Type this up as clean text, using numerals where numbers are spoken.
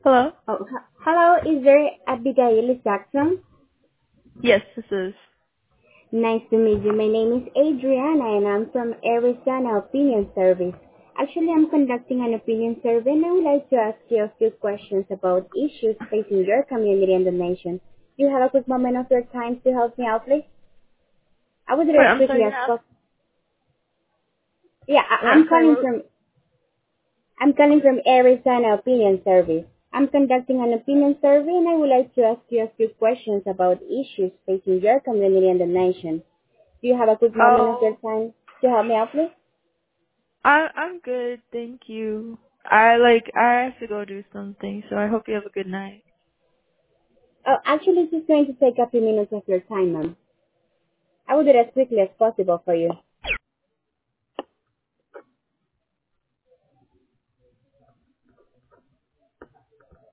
Hello? Oh, hello. Is there Abigail Jackson? Yes, this is. Nice to meet you. My name is Adriana and I'm from Arizona Opinion Service. Actually, I'm conducting an opinion survey and I would like to ask you a few questions about issues facing your community and the nation. Do you have a quick moment of your time to help me out, please? I would Wait, as I'm quickly sorry, as you're possible. Yeah, wait, I'm sorry, what? I'm calling from Arizona Opinion Service. I'm conducting an opinion survey and I would like to ask you a few questions about issues facing your community and the nation. Do you have a quick moment of your Oh, time to help me out, please? I'm good, thank you. I have to go do something, so I hope you have a good night. Oh, actually, it's just going to take a few minutes of your time, ma'am. I will do it as quickly as possible for you.